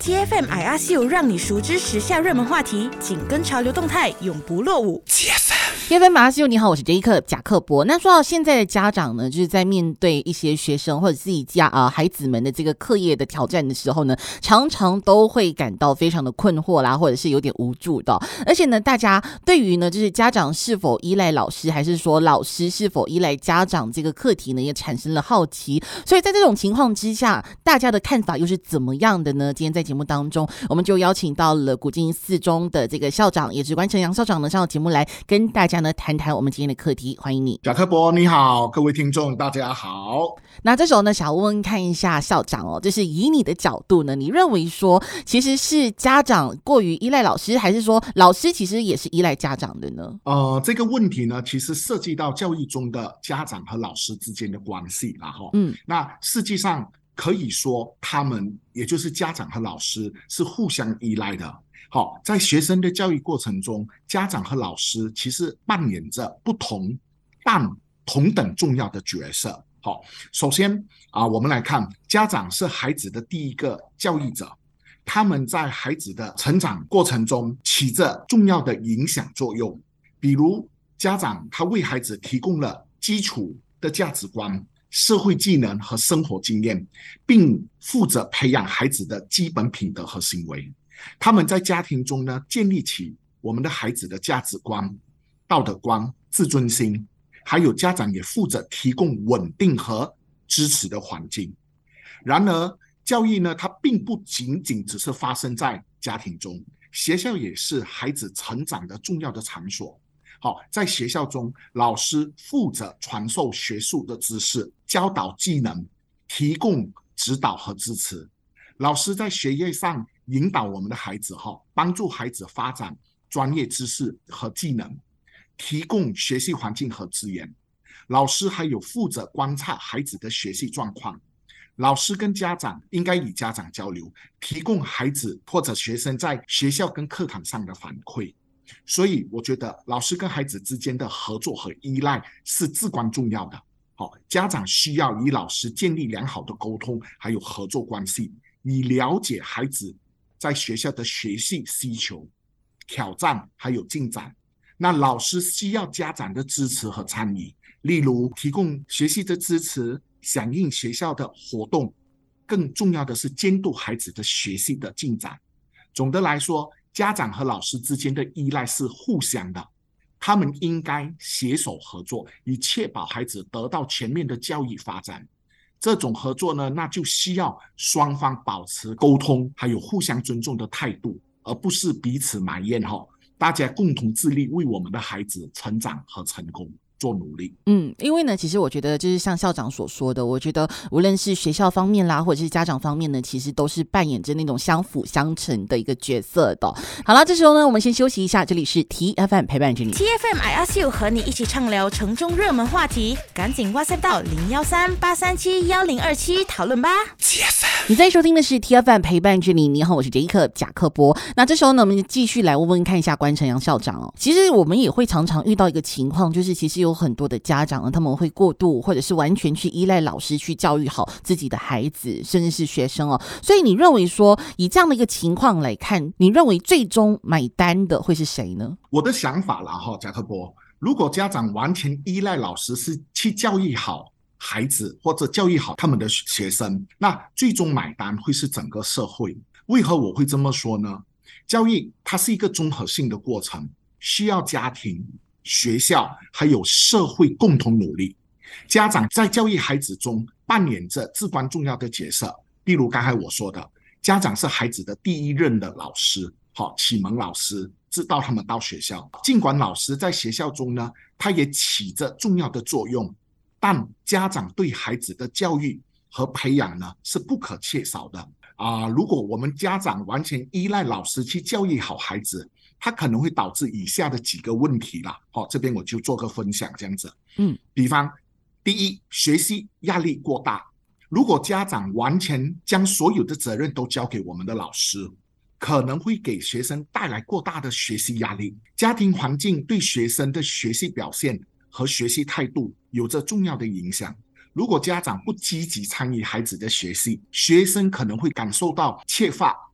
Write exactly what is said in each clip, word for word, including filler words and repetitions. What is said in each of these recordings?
T F M I R C 让你熟知时下热门话题，紧跟潮流动态，永不落伍。T F M，T F M I R C， 你好，我是杰克贾克伯。那说到现在的家长呢，就是在面对一些学生或者自己家啊、呃、孩子们的这个课业的挑战的时候呢，常常都会感到非常的困惑啦，或者是有点无助的。而且呢，大家对于呢，就是家长是否依赖老师，还是说老师是否依赖家长这个课题呢，也产生了好奇。所以在这种情况之下，大家的看法又是怎么样的呢？今天在节目当中，我们就邀请到了古晋四中的这个校长，也是关承阳校长呢，上到节目来跟大家呢谈谈我们今天的课题。欢迎你， 贾克伯，你好，各位听众，大家好。 那这时候呢，想问问看一下校长哦，就是以你的角度呢，你认为说，其实是家长过于依赖老师，还是说老师其实也是依赖家长的呢？ 呃，这个问题呢，其实涉及到教育中的家长和老师之间的关系啦，哈。嗯，那实际上可以说，他们也就是家长和老师是互相依赖的。好，在学生的教育过程中，家长和老师其实扮演着不同但同等重要的角色。好，首先啊，我们来看，家长是孩子的第一个教育者，他们在孩子的成长过程中起着重要的影响作用。比如，家长他为孩子提供了基础的价值观、社会技能和生活经验，并负责培养孩子的基本品德和行为。他们在家庭中呢，建立起我们的孩子的价值观、道德观、自尊心，还有家长也负责提供稳定和支持的环境。然而，教育呢，它并不仅仅只是发生在家庭中，学校也是孩子成长的重要的场所。好，在学校中，老师负责传授学术的知识，教导技能，提供指导和支持。老师在学业上引导我们的孩子，帮助孩子发展专业知识和技能，提供学习环境和资源。老师还有负责观察孩子的学习状况。老师跟家长应该与家长交流，提供孩子或者学生在学校跟课堂上的反馈。所以我觉得老师跟孩子之间的合作和依赖是至关重要的。好，家长需要与老师建立良好的沟通还有合作关系，以了解孩子在学校的学习需求、挑战还有进展。那老师需要家长的支持和参与，例如提供学习的支持，响应学校的活动，更重要的是监督孩子的学习的进展。总的来说，家长和老师之间的依赖是互相的，他们应该携手合作，以确保孩子得到全面的教育发展。这种合作呢，那就需要双方保持沟通，还有互相尊重的态度，而不是彼此埋怨。大家共同致力为我们的孩子成长和成功做努力。 嗯，因为呢，其实我觉得就是像校长所说的，我觉得无论是学校方面啦，或者是家长方面呢，其实都是扮演着那种相辅相成的一个角色的。好了，这时候呢，我们先休息一下，这里是 T F M 陪伴着你 T F M I R C 和你一起畅聊城中热门话题，赶紧 WhatsApp 到零一三八三七一零二七讨论吧。 T F M， 你在收听的是 T F M 陪伴着你，你好，我是杰克贾克波。那这时候呢，我们继续来问问看一下关承阳校长哦。其实我们也会常常遇到一个情况，就是其实有很多的家长呢，他们会过度或者是完全去依赖老师去教育好自己的孩子，甚至是学生哦。所以你认为说，以这样的一个情况来看，你认为最终买单的会是谁呢？ 我的想法啦，哈，贾克伯，如果家长完全依赖老师是去教育好孩子或者教育好他们的学生，那最终买单会是整个社会。为何我会这么说呢？教育它是一个综合性的过程，需要家庭、学校还有社会共同努力。家长在教育孩子中扮演着至关重要的角色，例如刚才我说的，家长是孩子的第一任的老师，好，启蒙老师，直到他们到学校。尽管老师在学校中呢，他也起着重要的作用，但家长对孩子的教育和培养呢，是不可缺少的啊、呃。如果我们家长完全依赖老师去教育好孩子，它可能会导致以下的几个问题啦。好、哦，这边我就做个分享，这样子。嗯，比方，第一，学习压力过大。如果家长完全将所有的责任都交给我们的老师，可能会给学生带来过大的学习压力。家庭环境对学生的学习表现和学习态度有着重要的影响。如果家长不积极参与孩子的学习，学生可能会感受到缺乏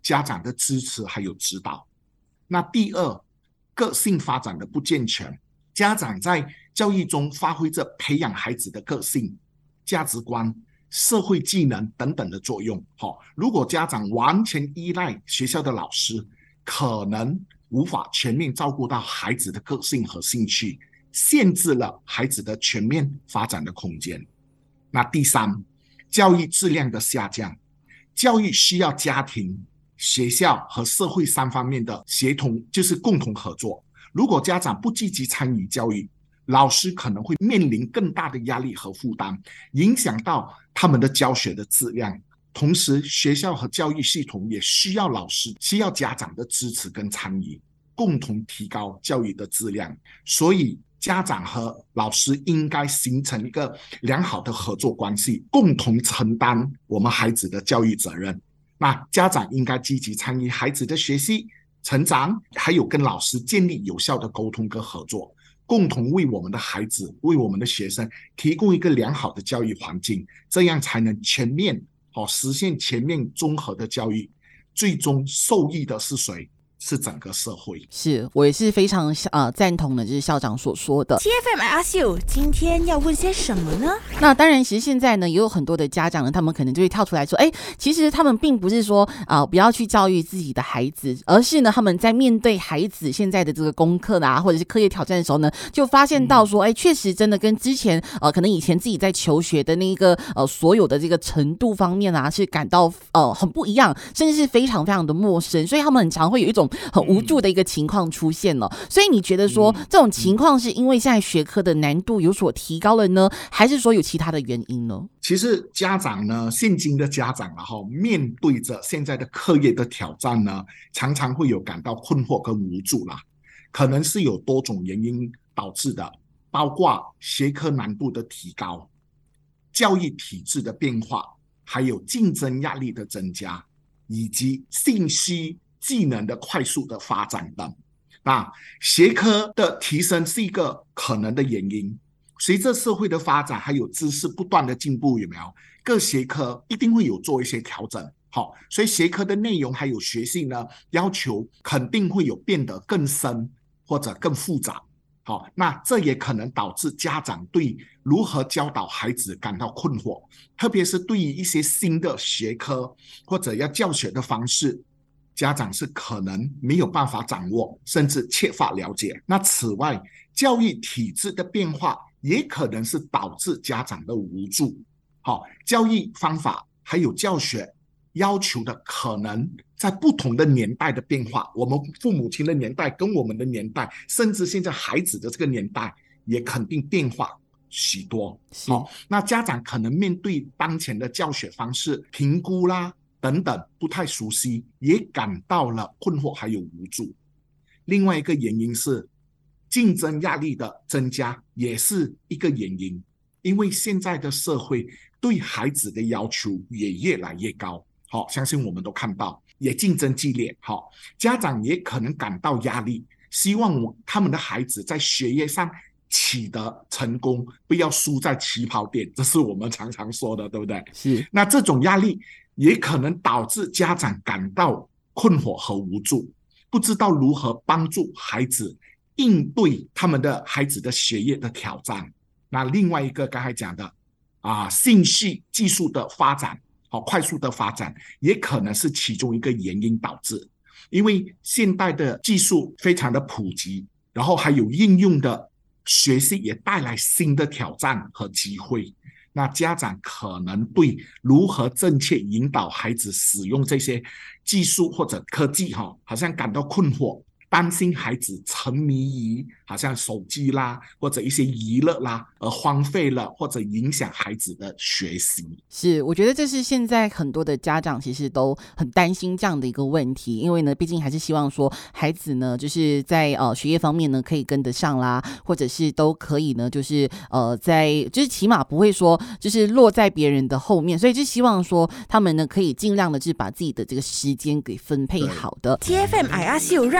家长的支持还有指导。那第二，个性发展的不健全，家长在教育中发挥着培养孩子的个性、价值观、社会技能等等的作用。哦，如果家长完全依赖学校的老师，可能无法全面照顾到孩子的个性和兴趣，限制了孩子的全面发展的空间。那第三，教育质量的下降，教育需要家庭、学校和社会三方面的协同，就是共同合作。如果家长不积极参与教育，老师可能会面临更大的压力和负担，影响到他们的教学的质量。同时，学校和教育系统也需要老师、需要家长的支持跟参与，共同提高教育的质量。所以家长和老师应该形成一个良好的合作关系，共同承担我们孩子的教育责任。那家长应该积极参与孩子的学习、成长，还有跟老师建立有效的沟通跟合作，共同为我们的孩子、为我们的学生提供一个良好的教育环境，这样才能全面、哦、实现全面综合的教育。最终受益的是谁？是整个社会。 是，我也是非常呃赞同的，就是校长所说的。 T F M I ask you， 今天要问些什么呢？ 那当然，其实现在呢，也有很多的家长呢，他们可能就会跳出来说，哎，其实他们并不是说啊、呃、不要去教育自己的孩子，而是呢，他们在面对孩子现在的这个功课啊，或者是课业挑战的时候呢，就发现到说，哎，确实真的跟之前呃可能以前自己在求学的那一个呃所有的这个程度方面啊，是感到呃很不一样，甚至是非常非常的陌生，所以他们很常会有一种很无助的一个情况出现了。所以你觉得说这种情况是因为现在学科的难度有所提高了呢，还是说有其他的原因呢？ 其实家长呢，现今的家长然后面对着现在的课业的挑战呢，常常会有感到困惑跟无助啦。可能是有多种原因导致的，包括学科难度的提高、教育体制的变化，还有竞争压力的增加，以及信息技能的快速的发展等。那学科的提升是一个可能的原因，随着社会的发展还有知识不断的进步，有没有各学科一定会有做一些调整。好，所以学科的内容还有学性呢，要求肯定会有变得更深或者更复杂。好，那这也可能导致家长对如何教导孩子感到困惑，特别是对于一些新的学科或者要教学的方式，家长是可能没有办法掌握，甚至缺乏了解。那此外，教育体制的变化也可能是导致家长的无助。好，教育方法还有教学要求的可能在不同的年代的变化，我们父母亲的年代跟我们的年代，甚至现在孩子的这个年代也肯定变化许多。好，那家长可能面对当前的教学方式、评估啦等等不太熟悉，也感到了困惑还有无助。另外一个原因是竞争压力的增加，也是一个原因，因为现在的社会对孩子的要求也越来越高。好，相信我们都看到，也竞争激烈。好，家长也可能感到压力，希望他们的孩子在学业上取得成功，不要输在起跑点，这是我们常常说的，对不对？ 是。 那这种压力也可能导致家长感到困惑和无助，不知道如何帮助孩子应对他们的孩子的学业的挑战。那另外一个刚才讲的啊，信息技术的发展，好，快速的发展也可能是其中一个原因导致。因为现代的技术非常的普及，然后还有应用的学习也带来新的挑战和机会。那家长可能对如何正确引导孩子使用这些技术或者科技好像感到困惑，担心孩子沉迷于好像手机啦或者一些娱乐啦而荒废了或者影响孩子的学习。 是，我觉得这是现在很多的家长其实都很担心这样的一个问题，因为呢毕竟还是希望说孩子呢就是在呃学业方面呢可以跟得上啦，或者是都可以呢就是呃在就是起码不会说就是落在别人的后面，所以就希望说他们呢可以尽量的就是把自己的这个时间给分配好的。 T F M I ask you 让你熟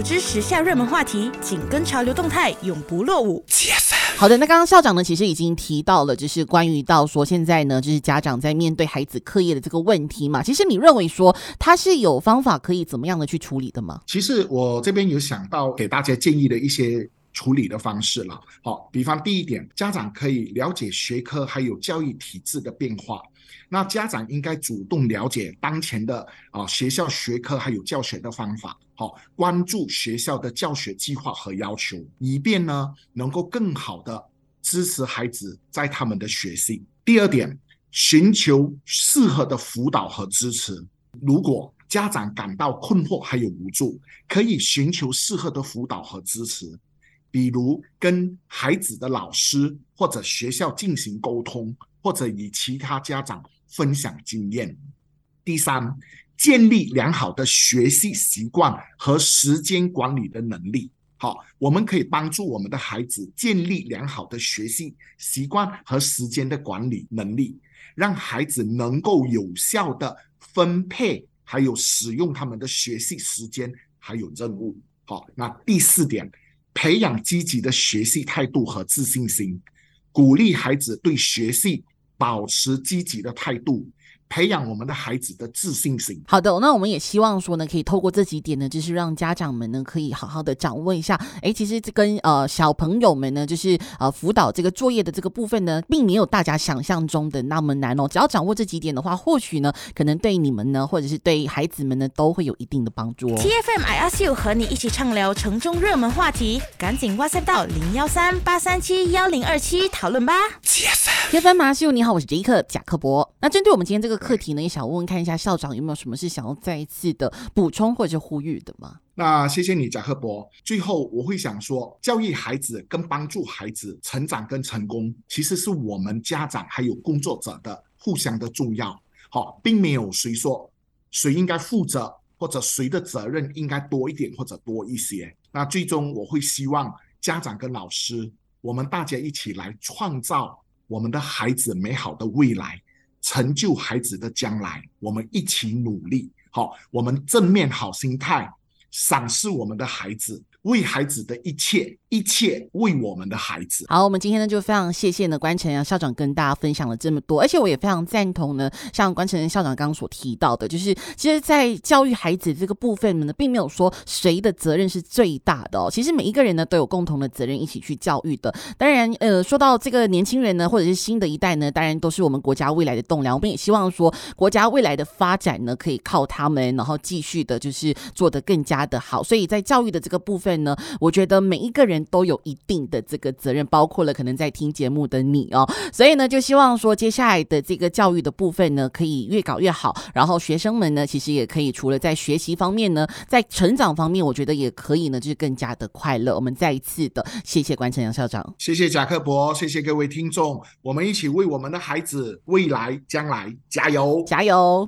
知时下热门话题，紧跟潮流动态，永不落伍。 好的，那刚刚校长呢其实已经提到了，就是关于到说现在呢就是家长在面对孩子课业的这个问题嘛，其实你认为说他是有方法可以怎么样的去处理的吗？ 其实我这边有想到给大家建议的一些处理的方式了。好，比方第一点，家长可以了解学科还有教育体制的变化。那家长应该主动了解当前的、呃、学校学科还有教学的方法，好，关注学校的教学计划和要求，以便呢能够更好的支持孩子在他们的学习。第二点，寻求适合的辅导和支持。如果家长感到困惑还有无助，可以寻求适合的辅导和支持，比如跟孩子的老师或者学校进行沟通，或者与其他家长分享经验。第三，建立良好的学习习惯和时间管理的能力。好，我们可以帮助我们的孩子建立良好的学习习惯和时间的管理能力，让孩子能够有效的分配还有使用他们的学习时间还有任务。好，那第四点，培养积极的学习态度和自信心，鼓励孩子对学习保持积极的态度，培养我们的孩子的自信心。 好的，那我们也希望说呢，可以透过这几点呢，就是让家长们呢可以好好的掌握一下，哎，其实跟呃小朋友们呢，就是呃辅导这个作业的这个部分呢，并没有大家想象中的那么难哦。只要掌握这几点的话，或许呢，可能对你们呢，或者是对孩子们呢，都会有一定的帮助哦。 T F M I Ask You 和你一起畅聊城中热门话题，赶紧 WhatsApp 到零幺三八三七幺零二七讨论吧。 T F M I Ask You， 你好，我是杰克贾克伯。那针对我们今天这个课题呢，也想问问看一下校长有没有什么是想要再一次的补充或者呼吁的吗？ 那谢谢你贾克伯。最后我会想说，教育孩子跟帮助孩子成长跟成功，其实是我们家长还有工作者的互相的重要。好，并没有谁说谁应该负责，或者谁的责任应该多一点或者多一些。那最终我会希望家长跟老师，我们大家一起来创造我们的孩子美好的未来，成就孩子的将来，我们一起努力。好，我们正面好心态，赏识我们的孩子，为孩子的一切，一切为我们的孩子。 好，我们今天呢就非常谢谢呢关晨阳校长跟大家分享了这么多，而且我也非常赞同呢，像关晨阳校长刚刚所提到的，就是其实在教育孩子这个部分呢，并没有说谁的责任是最大的哦，其实每一个人呢都有共同的责任一起去教育的。当然呃，说到这个年轻人呢，或者是新的一代呢，当然都是我们国家未来的栋梁，我们也希望说国家未来的发展呢可以靠他们，然后继续的就是做得更加的好。所以在教育的这个部分呢，我觉得每一个人都有一定的这个责任，包括了可能在听节目的你哦。所以呢，就希望说接下来的这个教育的部分呢，可以越搞越好。然后学生们呢，其实也可以除了在学习方面呢，在成长方面，我觉得也可以呢，就是更加的快乐。我们再一次的谢谢关晨阳校长， 谢谢贾克伯，谢谢各位听众，我们一起为我们的孩子未来将来加油， 加油。